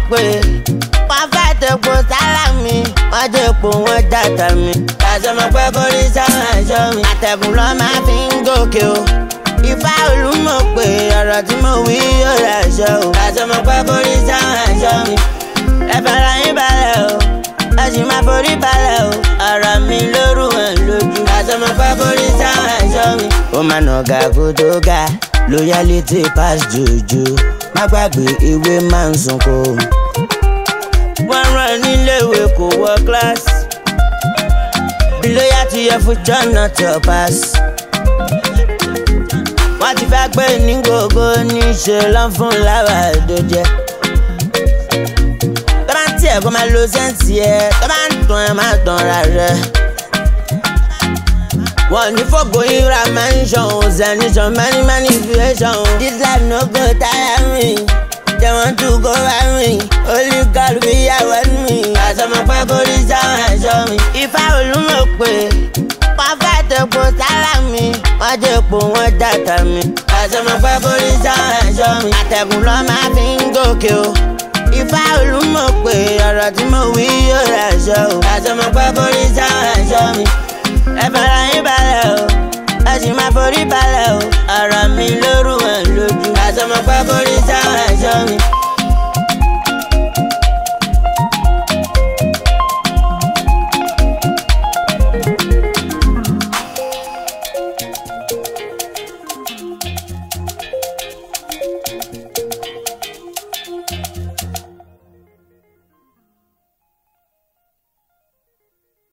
pé wọ́n fẹ́ tepo sára mi wọ́n depo wọ́n dàtà mi. Àṣọmọ pé kò rí sáwọn aṣọ mi àtẹ̀kùn lọ́ máa fi ń gòkè o. Ifá olúmọ̀ pé ọ̀rọ̀ tí mo wí yóò ràṣọ o. Àṣọmọ pé kò rí sáwọn aṣọ mi ẹ fara yín balẹ̀ o ẹ sì máa forí balẹ̀ o. Ọ̀rọ̀ mi lóru ẹ̀ lójú àṣọmọ pé kò rí sáwọn aṣọ mi. Ó máa nà ọ̀gá kó tó ga loyalty pass juju má gbàgbé ìwé máa ń sunko. Wọ́n rán níléèwé kò wọ kíláàsì bí loyalty yẹ fún jọ́nà tó pass. Wọ́n ti fẹ́ gbé ní gbogbo níṣẹ́ lọ́n fún láwà tó jẹ́. Tó bá ń tiẹ̀ kó máa lo sẹ́ǹsì ẹ̀ tó bá ń tàn ẹ̀ máa tàn ra rẹ̀. Wọ́n ní fọ́gò ìra mansion zenison many manipulation. This life no go tire me, they want to go by me. Only God be here with me. Àṣọmọ pé kò rí sáwọn aṣọ mi. Ifá olúmọ̀ pé wọ́n fẹ́ tepo sára mi wọ́n depo wọ́n dàtà mi. Àṣọmọ pé kò rí sáwọn aṣọ mi àtẹ̀kùn lọ́ máa fi ń gòkè o. Ifá olúmọ̀ pé ọ̀rọ̀ tí mo wí yóò ràṣọ o. Àṣọmọ pé kò rí